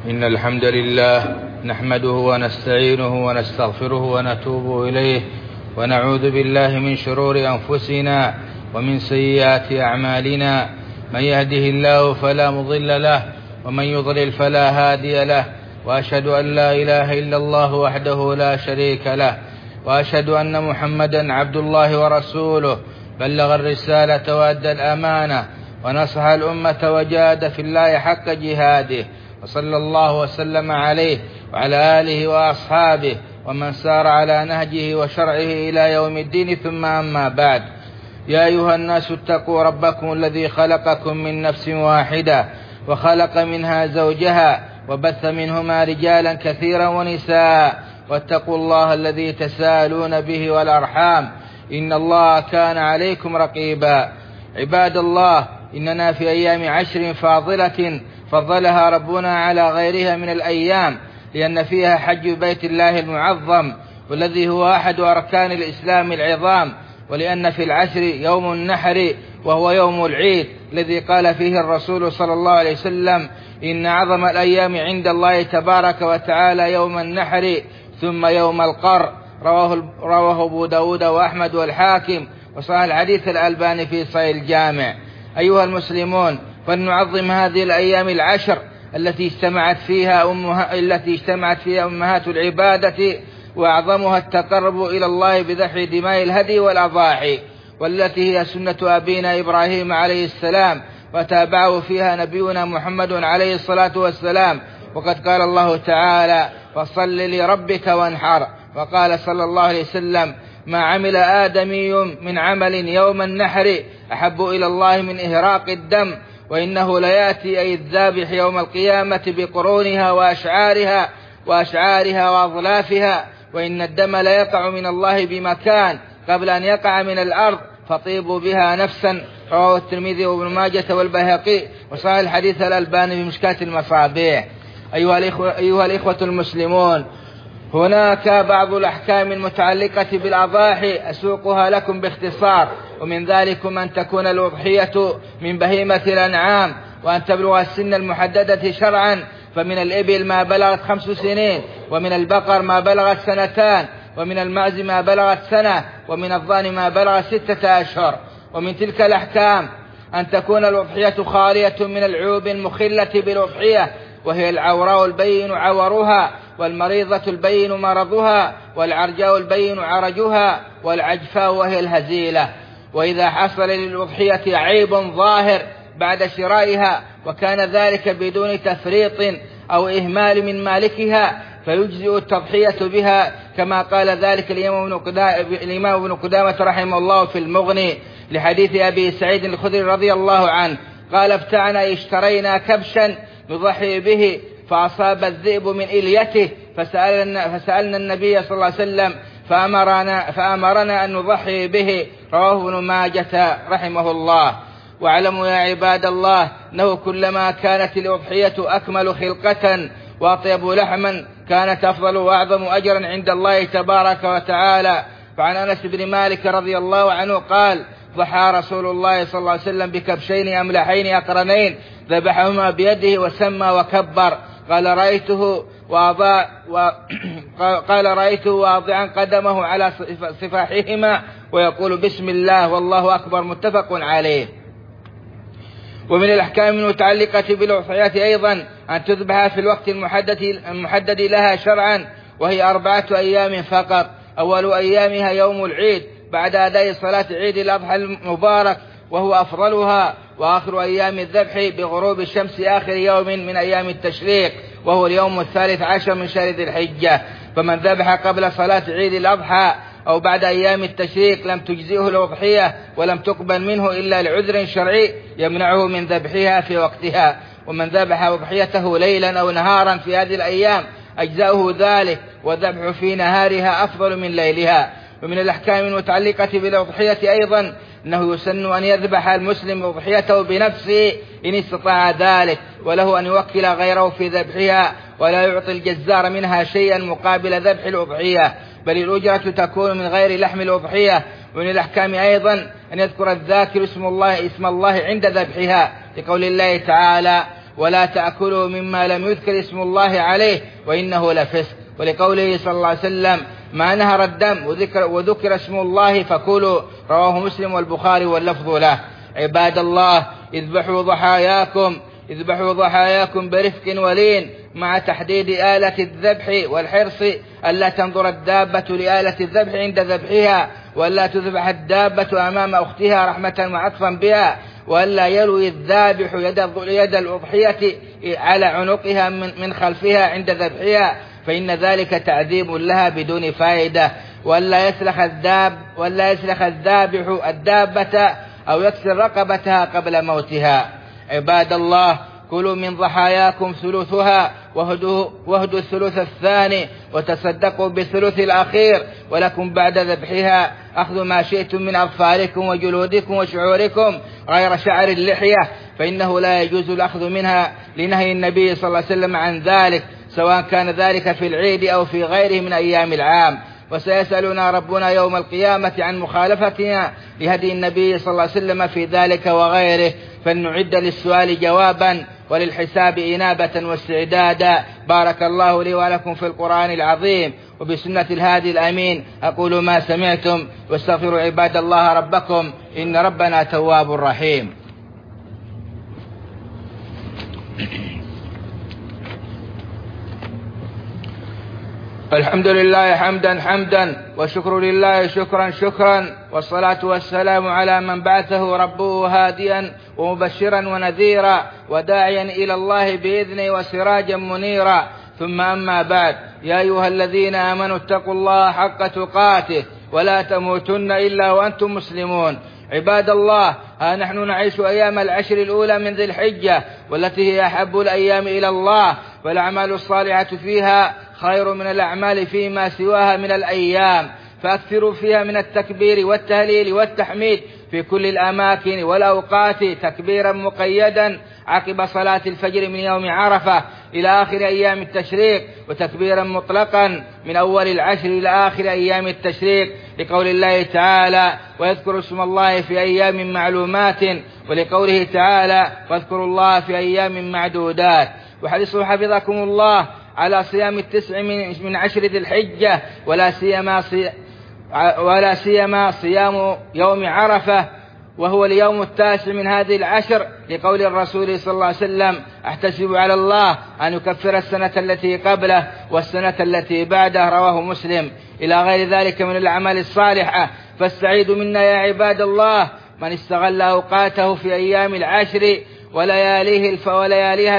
إن الحمد لله نحمده ونستعينه ونستغفره ونتوب إليه ونعوذ بالله من شرور أنفسنا ومن سيئات أعمالنا. من يهده الله فلا مضل له ومن يضلل فلا هادي له، وأشهد أن لا إله إلا الله وحده لا شريك له، وأشهد أن محمدا عبد الله ورسوله، بلغ الرسالة وأدى الأمانة ونصح الأمة وجاهد في الله حق جهاده، وصلى الله وسلم عليه وعلى آله وأصحابه ومن سار على نهجه وشرعه إلى يوم الدين. ثم أما بعد، يا أيها الناس اتقوا ربكم الذي خلقكم من نفس واحدة وخلق منها زوجها وبث منهما رجالا كثيرا ونساء، واتقوا الله الذي تساءلون به والأرحام إن الله كان عليكم رقيبا. عباد الله، إننا في أيام 10 فاضلة فضلها ربنا على غيرها من الأيام، لأن فيها حج بيت الله المعظم والذي هو أحد أركان الإسلام العظام، ولأن في العشر يوم النحر وهو يوم العيد الذي قال فيه الرسول صلى الله عليه وسلم: إن أعظم الأيام عند الله تبارك وتعالى يوم النحر ثم يوم القر. رواه أبو داود وأحمد والحاكم، وصحح الحديث الألباني في صحيح الجامع. أيها المسلمون، فلنعظم هذه الأيام العشر التي اجتمعت فيها أمهات العبادة، وأعظمها التقرب إلى الله بذبح دماء الهدي والأضاحي، والتي هي سنة أبينا إبراهيم عليه السلام، وتابعه فيها نبينا محمد عليه الصلاة والسلام. وقد قال الله تعالى: فصل لربك وانحر. وقال صلى الله عليه وسلم: ما عمل آدمي من عمل يوم النحر أحب إلى الله من إهراق الدم، وإنه ليأتي أي الذابح يوم القيامة بقرونها وأشعارها وأظلافها، وإن الدم ليقع من الله بمكان قبل أن يقع من الأرض، فطيبوا بها نفسا. رواه الترمذي وابن ماجة والبيهقي، وصحح الحديث الألباني في مشكاة المصابيح. أيها الإخوة المسلمون، هناك بعض الأحكام المتعلقة بالأضاحي أسوقها لكم باختصار، ومن ذلك أن تكون الأضحية من بهيمة الأنعام، وأن تبلغ السن المحددة شرعا، فمن الإبل ما بلغت 5 سنين، ومن البقر ما بلغت 2 سنين، ومن المعز ما بلغت 1 سنة، ومن الضأن ما بلغ 6 أشهر. ومن تلك الأحكام أن تكون الأضحية خالية من العيوب المخلة بالأضحية، وهي العوراء البين عورها، والمريضة البين مرضها، والعرجاء البين عرجها، والعجفاء وهي الهزيلة. وإذا حصل للأضحية عيب ظاهر بعد شرائها وكان ذلك بدون تفريط أو إهمال من مالكها، فيجزئ التضحية بها، كما قال ذلك الإمام ابن قدامة رحمه الله في المغني لحديث أبي سعيد الخدري رضي الله عنه قال: ابتعنا اشترينا كبشا نضحي به فأصاب الذئب من إليته، فسألنا النبي صلى الله عليه وسلم فأمرنا أن نضحي به. رواه ابن ماجة رحمه الله. واعلموا يا عباد الله أنه كلما كانت الأضحية أكمل خلقة وأطيب لحما كانت أفضل وأعظم أجرا عند الله تبارك وتعالى. فعن أنس بن مالك رضي الله عنه قال: ضحى رسول الله صلى الله عليه وسلم بكبشين أملحين أقرنين، ذبحهما بيده وسمى وكبر. قال: رأيته واضعا قدمه على صفاحهما ويقول: بسم الله والله أكبر. متفق عليه. ومن الأحكام المتعلقة بالأضحية أيضا أن تذبح في الوقت المحدد لها شرعا، وهي 4 أيام فقط. أول أيامها يوم العيد بعد أداء صلاة عيد الأضحى المبارك، وهو أفضلها، وآخر أيام الذبح بغروب الشمس آخر يوم من أيام التشريق، وهو اليوم 13 من شهر ذي الحجة. فمن ذبح قبل صلاة عيد الأضحى أو بعد أيام التشريق لم تجزئه الأضحية، ولم تقبل منه إلا لعذر شرعي يمنعه من ذبحها في وقتها. ومن ذبح أضحيته ليلا أو نهارا في هذه الأيام أجزأه ذلك، والذبح في نهارها أفضل من ليلها. ومن الأحكام المتعلقة بالأضحية أيضا أنه يسن أن يذبح المسلم أضحيته بنفسه إن استطاع ذلك، وله أن يوكل غيره في ذبحها، ولا يعطي الجزار منها شيئا مقابل ذبح الأضحية، بل الأجرة تكون من غير لحم الأضحية. ومن الأحكام أيضا أن يذكر الذاكر اسم الله عند ذبحها، لقول الله تعالى: ولا تأكلوا مما لم يذكر اسم الله عليه وإنه لفسق. ولقوله صلى الله عليه وسلم ما نهر الدم وذكر اسم الله فكلوا، رواه مسلم والبخاري واللفظ له. عباد الله، اذبحوا ضحاياكم برفق ولين مع تحديد آلة الذبح والحرص ألا تنظر الدابة لآلة الذبح عند ذبحها، وألا تذبح الدابة أمام أختها رحمة وعطفا بها، وألا يلوي الذابح يد الأضحية على عنقها من خلفها عند ذبحها، فإن ذلك تعذيب لها بدون فائدة. وألا يسلخ الذابح الدابة أو يكسر رقبتها قبل موتها. عباد الله، كلوا من ضحاياكم ثلثها واهدوا الثلث الثاني وتصدقوا بالثلث الأخير، ولكم بعد ذبحها أخذ ما شئتم من أظفاركم وجلودكم وشعوركم غير شعر اللحية، فإنه لا يجوز الأخذ منها لنهي النبي صلى الله عليه وسلم عن ذلك، سواء كان ذلك في العيد أو في غيره من أيام العام. وسيسألنا ربنا يوم القيامة عن مخالفتنا لهدي النبي صلى الله عليه وسلم في ذلك وغيره، فلنعد للسؤال جوابا وللحساب إنابة واستعدادا. بارك الله لي ولكم في القرآن العظيم وبسنة الهادي الأمين. أقول ما سمعتم واستغفروا عباد الله ربكم إن ربنا تواب رحيم. الحمد لله حمدا والشكر لله شكرا، والصلاة والسلام على من بعثه ربه هاديا ومبشرا ونذيرا وداعيا إلى الله بإذنه وسراجا منيرا. ثم أما بعد، يا أيها الذين آمنوا اتقوا الله حق تقاته ولا تموتن إلا وأنتم مسلمون. عباد الله، ها نحن نعيش أيام العشر الأولى من ذي الحجة، والتي هي أحب الأيام إلى الله، والأعمال الصالحة فيها خير من الأعمال فيما سواها من الأيام، فأكثروا فيها من التكبير والتهليل والتحميد في كل الأماكن والأوقات، تكبيرا مقيدا عقب صلاة الفجر من يوم عرفة إلى آخر أيام التشريق، وتكبيرا مطلقا من أول العشر إلى آخر أيام التشريق، لقول الله تعالى ويذكر اسم الله في أيام معلومات، ولقوله تعالى واذكروا الله في أيام معدودات. وحرصوا حفظكم الله على صيام 9 من عشر ذي الحجة، ولا سيما صيام يوم عرفة وهو اليوم 9 من هذه العشر، لقول الرسول صلى الله عليه وسلم احتسب على الله أن يكفر السنة التي قبله والسنة التي بعده، رواه مسلم. إلى غير ذلك من الأعمال الصالحة، فالسعيد منا يا عباد الله من استغل أوقاته في أيام العشر ولياليها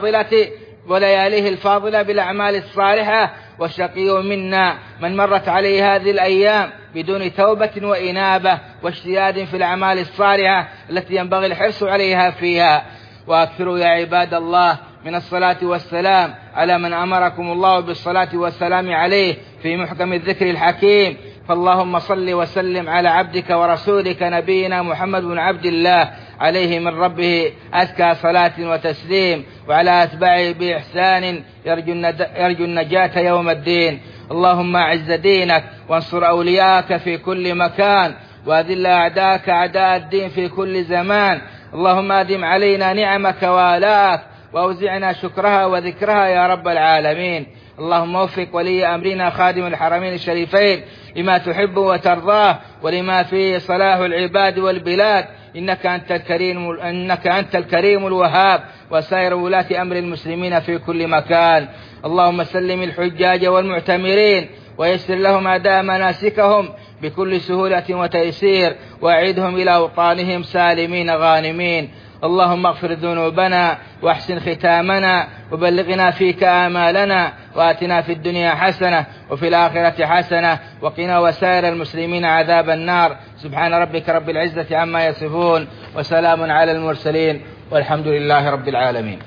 الفاضلة بالأعمال الصالحة، والشقي منا من مرت عليه هذه الأيام بدون توبة وإنابة واجتهاد في الأعمال الصالحة التي ينبغي الحرص عليها فيها. وأكثروا يا عباد الله من الصلاة والسلام على من أمركم الله بالصلاة والسلام عليه في محكم الذكر الحكيم. فاللهم صل وسلم على عبدك ورسولك نبينا محمد بن عبد الله عليه من ربه أزكى صلاة وتسليم، وعلى أتباعه بإحسان يرجو النجاة يوم الدين. اللهم أعز دينك وانصر أولياءك في كل مكان، وأذل أعداءك أعداء الدين في كل زمان. اللهم أدم علينا نعمك وآلاءك وأوزعنا شكرها وذكرها يا رب العالمين. اللهم وفق ولي أمرنا خادم الحرمين الشريفين لما تحب وترضاه ولما فيه صلاح العباد والبلاد، إنك أنت الكريم الوهاب، وسائر ولاة أمر المسلمين في كل مكان. اللهم سلم الحجاج والمعتمرين ويسر لهم أداء مناسكهم بكل سهولة وتيسير، وأعيدهم إلى أوطانهم سالمين غانمين. اللهم اغفر ذنوبنا واحسن ختامنا وبلغنا فيك آمالنا، وآتنا في الدنيا حسنة وفي الآخرة حسنة وقنا وسائر المسلمين عذاب النار. سبحان ربك رب العزة عما يصفون وسلام على المرسلين والحمد لله رب العالمين.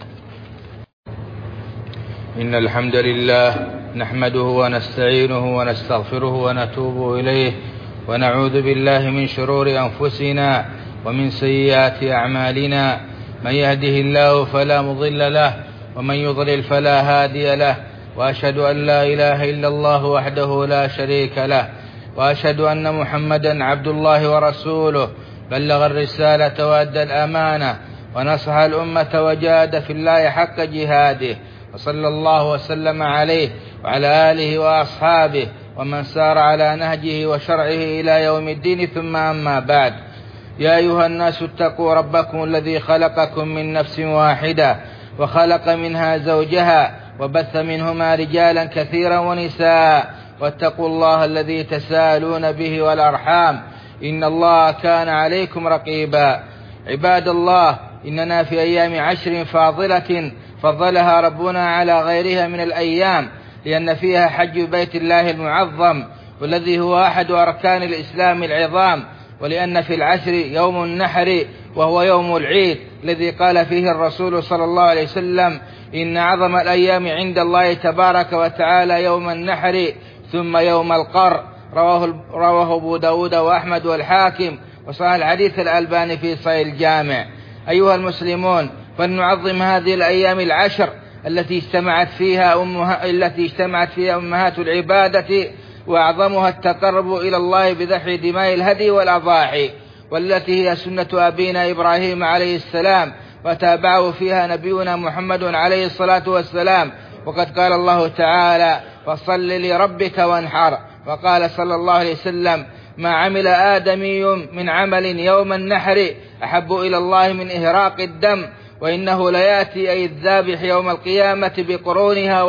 إن الحمد لله نحمده ونستعينه ونستغفره ونتوب إليه، ونعوذ بالله من شرور أنفسنا ومن سيئات أعمالنا. من يهده الله فلا مضل له ومن يضلل فلا هادي له، وأشهد أن لا إله إلا الله وحده لا شريك له، وأشهد أن محمدا عبد الله ورسوله، بلغ الرسالة وأدى الأمانة ونصح الأمة وجاهد في الله حق جهاده، وصلى الله وسلم عليه وعلى آله وأصحابه ومن سار على نهجه وشرعه إلى يوم الدين. ثم أما بعد، يا أيها الناس اتقوا ربكم الذي خلقكم من نفس واحدة وخلق منها زوجها وبث منهما رجالا كثيرا ونساء، واتقوا الله الذي تساءلون به والأرحام إن الله كان عليكم رقيبا. عباد الله، إننا في أيام 10 فاضلة فضلها ربنا على غيرها من الأيام، لأن فيها حج بيت الله المعظم والذي هو أحد أركان الإسلام العظام، ولأن في العشر يوم النحر وهو يوم العيد الذي قال فيه الرسول صلى الله عليه وسلم: إن أعظم الأيام عند الله تبارك وتعالى يوم النحر ثم يوم القر. رواه أبو داود وأحمد والحاكم، وصحح الحديث الألباني في صحيح الجامع. أيها المسلمون، فلنعظم هذه الأيام العشر التي اجتمعت فيها أمهات العبادة، وأعظمها التقرب إلى الله بذبح دماء الهدي والأضاحي، والتي هي سنة أبينا إبراهيم عليه السلام، وتابعه فيها نبينا محمد عليه الصلاة والسلام. وقد قال الله تعالى: فصل لربك وانحر. وقال صلى الله عليه وسلم: ما عمل آدمي من عمل يوم النحر أحب إلى الله من إهراق الدم، وإنه ليأتي أي الذابح يوم القيامة بقرونها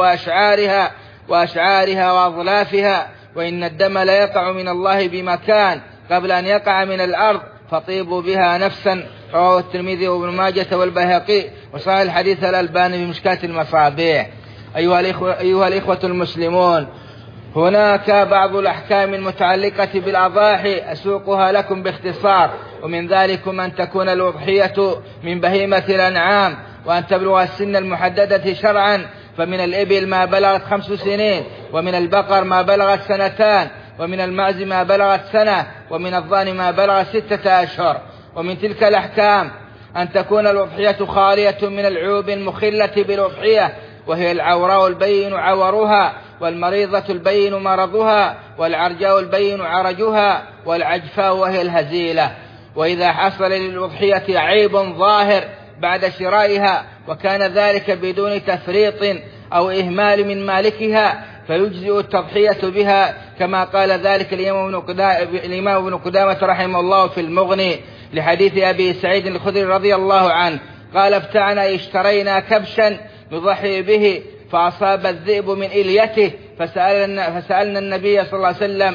وأشعارها وأظلافها، وإن الدم ليقع من الله بمكان قبل أن يقع من الأرض، فطيبوا بها نفسا. رواه الترمذي وابن ماجة والبيهقي، وصحح الحديث الألباني بمشكاة المصابيح. أيها الإخوة المسلمون، هناك بعض الأحكام المتعلقة بالأضاحي أسوقها لكم باختصار، ومن ذلك أن تكون الأضحية من بهيمة الأنعام، وأن تبلغ السن المحددة شرعا، فمن الإبل ما بلغت 5 سنين، ومن البقر ما بلغت 2 سنين، ومن المعز ما بلغت 1 سنة، ومن الضأن ما بلغت 6 أشهر. ومن تلك الأحكام أن تكون الأضحية خالية من العيوب المخلة بالأضحية، وهي العوراء البين عورها، والمريضة البين مرضها، والعرجاء البين عرجها، والعجفاء وهي الهزيلة. وإذا حصل للأضحية عيب ظاهر بعد شرائها، وكان ذلك بدون تفريط أو إهمال من مالكها، فيجزئ التضحية بها، كما قال ذلك الإمام ابن قدامة رحمه الله في المغني لحديث أبي سعيد الخدري رضي الله عنه قال: اشترينا كبشا نضحي به، فأصاب الذئب من إليته، فسألنا النبي صلى الله عليه وسلم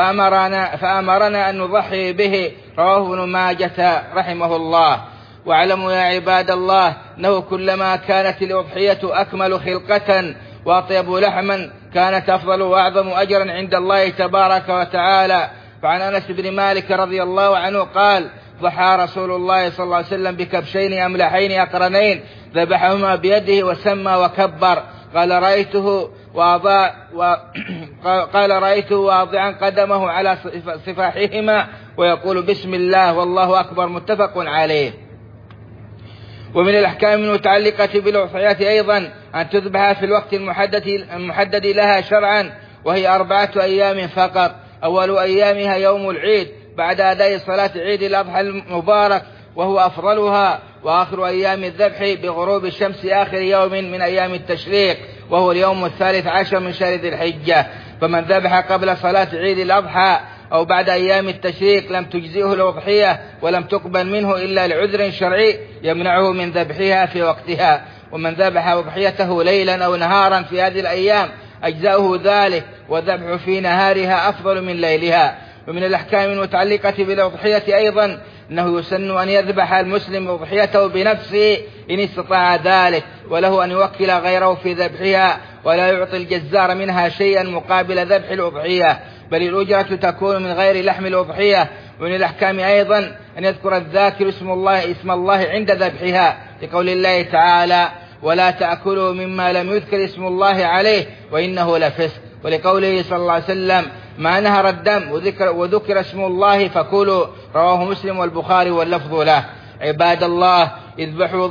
فأمرنا أن نضحي به. رواه ابن ماجة رحمه الله. واعلموا يا عباد الله أنه كلما كانت الأضحية أكمل خلقة وأطيب لحما كانت أفضل وأعظم أجرا عند الله تبارك وتعالى. فعن أنس بن مالك رضي الله عنه قال: ضحى رسول الله صلى الله عليه وسلم بكبشين أملحين أقرنين، ذبحهما بيده وسمى وكبر. قال: رأيته واضعا قدمه على صفاحهما ويقول: بسم الله والله أكبر. متفق عليه. ومن الأحكام المتعلقة بالأضحية أيضا أن تذبح في الوقت المحدد لها شرعا، وهي 4 أيام فقط. أول أيامها يوم العيد بعد أداء صلاة عيد الأضحى المبارك، وهو أفضلها، وآخر أيام الذبح بغروب الشمس آخر يوم من أيام التشريق، وهو اليوم 13 من شهر ذي الحجة. فمن ذبح قبل صلاة عيد الأضحى أو بعد أيام التشريق لم تجزئه الأضحية، ولم تقبل منه إلا لعذر شرعي يمنعه من ذبحها في وقتها. ومن ذبح أضحيته ليلا أو نهارا في هذه الأيام أجزأه ذلك، والذبح في نهارها أفضل من ليلها. ومن الأحكام المتعلقة بالأضحية أيضا أنه يسن أن يذبح المسلم أضحيته بنفسه إن استطاع ذلك، وله أن يوكل غيره في ذبحها، ولا يعطي الجزار منها شيئا مقابل ذبح الأضحية، بل الأجرة تكون من غير لحم الأضحية. ومن الأحكام أيضا أن يذكر الذاكر اسم الله عند ذبحها، لقول الله تعالى: ولا تأكلوا مما لم يذكر اسم الله عليه وإنه لفسق، ولقوله صلى الله عليه وسلم: ما نهر الدم وذكر اسم الله فكلوا. رواه مسلم والبخاري واللفظ له. عباد الله، اذبحوا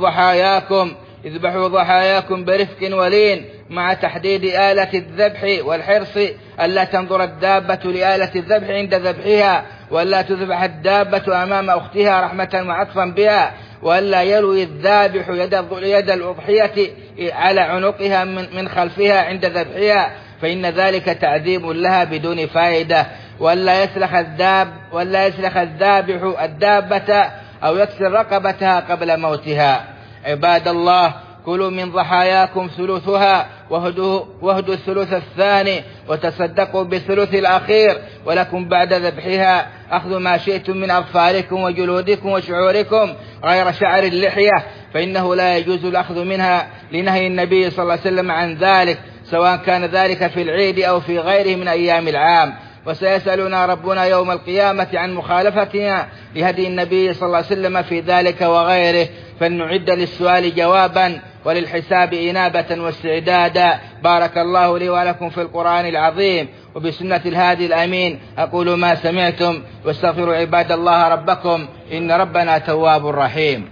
ضحاياكم برفق ولين، مع تحديد آلة الذبح والحرص ألا تنظر الدابة لآلة الذبح عند ذبحها، وألا تذبح الدابة أمام أختها رحمة وعطفا بها، وألا يلوي الذابح يد الأضحية على عنقها من خلفها عند ذبحها، فإن ذلك تعذيب لها بدون فائدة. وألا يسلخ الذابح الدابة أو يكسر رقبتها قبل موتها. عباد الله، كلوا من ضحاياكم ثلثها واهدوا الثلث الثاني وتصدقوا بالثلث الأخير، ولكم بعد ذبحها أخذ ما شئتم من أظفاركم وجلودكم وشعوركم غير شعر اللحية، فإنه لا يجوز الأخذ منها لنهي النبي صلى الله عليه وسلم عن ذلك، سواء كان ذلك في العيد أو في غيره من أيام العام. وسيسألنا ربنا يوم القيامة عن مخالفتنا لهدي النبي صلى الله عليه وسلم في ذلك وغيره، فلنعد للسؤال جوابا وللحساب إنابة واستعدادا. بارك الله لي ولكم في القرآن العظيم وبسنة الهادي الأمين. أقول ما سمعتم واستغفروا عباد الله ربكم، إن ربنا تواب رحيم.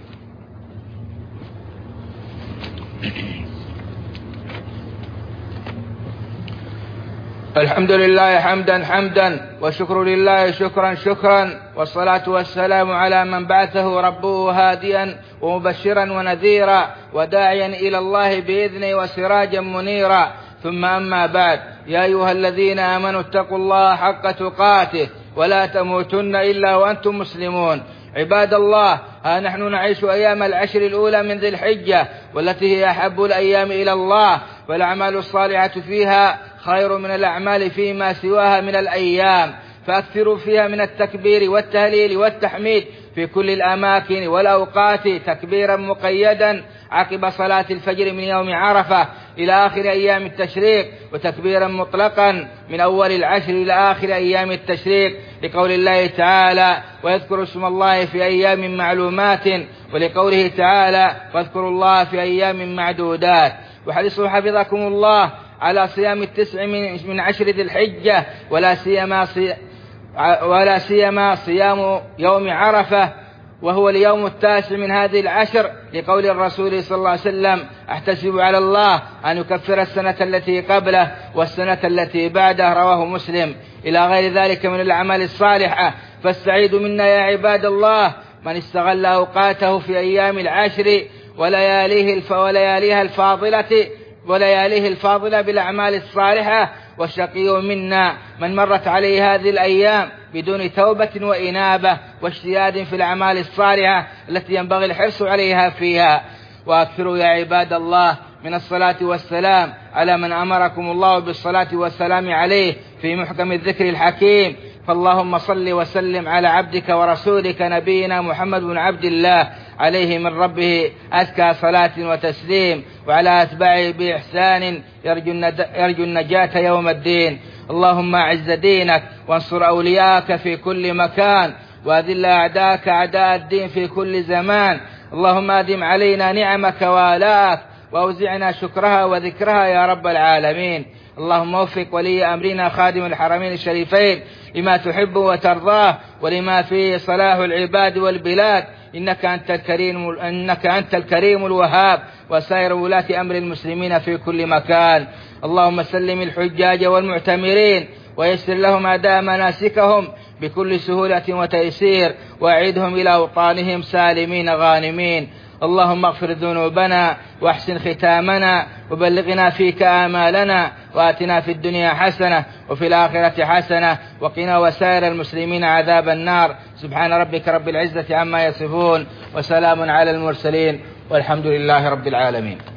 الحمد لله حمدا والشكر لله شكرا، والصلاة والسلام على من بعثه ربه هاديا ومبشرا ونذيرا وداعيا إلى الله بإذنه وسراجا منيرا. ثم أما بعد، يا أيها الذين آمنوا اتقوا الله حق تقاته ولا تموتن إلا وأنتم مسلمون. عباد الله، ها نحن نعيش أيام العشر الأولى من ذي الحجة، والتي هي أحب الأيام إلى الله، والأعمال الصالحة فيها خير من الأعمال فيما سواها من الأيام، فأكثروا فيها من التكبير والتهليل والتحميد في كل الأماكن والأوقات، تكبيرا مقيدا عقب صلاة الفجر من يوم عرفة إلى آخر أيام التشريق، وتكبيرا مطلقا من أول العشر إلى آخر أيام التشريق، لقول الله تعالى: ويذكر اسم الله في أيام معلومات، ولقوله تعالى: واذكروا الله في أيام معدودات. وحرصوا حفظكم الله على صيام 9 من عشر ذي الحجة، ولا سيما صيام يوم عرفة، وهو اليوم 9 من هذه العشر، لقول الرسول صلى الله عليه وسلم: أحتسب على الله أن يكفر السنة التي قبله والسنة التي بعده، رواه مسلم. إلى غير ذلك من الأعمال الصالحة. فالسعيد منا يا عباد الله من استغل أوقاته في أيام العشر ولياليها الفاضلة بالأعمال الصالحة، والشقي منا من مرت عليه هذه الأيام بدون توبة وإنابة واجتهاد في الأعمال الصالحة التي ينبغي الحرص عليها فيها. وأكثروا يا عباد الله من الصلاة والسلام على من أمركم الله بالصلاة والسلام عليه في محكم الذكر الحكيم. فاللهم صل وسلم على عبدك ورسولك نبينا محمد بن عبد الله، عليه من ربه أزكى صلاة وتسليم، وعلى أتباعه بإحسان يرجو النجاة يوم الدين. اللهم أعز دينك وانصر أولياءك في كل مكان، وأذل أعداءك أعداء الدين في كل زمان. اللهم أدم علينا نعمك وآلاءك، وأوزعنا شكرها وذكرها يا رب العالمين. اللهم وفق ولي أمرنا خادم الحرمين الشريفين لما تحب وترضاه، ولما فيه صلاح العباد والبلاد، إنك أنت الكريم الوهاب، وسائر ولاة أمر المسلمين في كل مكان. اللهم سلم الحجاج والمعتمرين ويسر لهم أداء مناسكهم بكل سهولة وتيسير، وأعيدهم إلى أوطانهم سالمين غانمين. اللهم اغفر ذنوبنا واحسن ختامنا، وبلغنا فيك آمالنا، وآتنا في الدنيا حسنة وفي الآخرة حسنة، وقنا وسائر المسلمين عذاب النار. سبحان ربك رب العزة عما يصفون، وسلام على المرسلين، والحمد لله رب العالمين.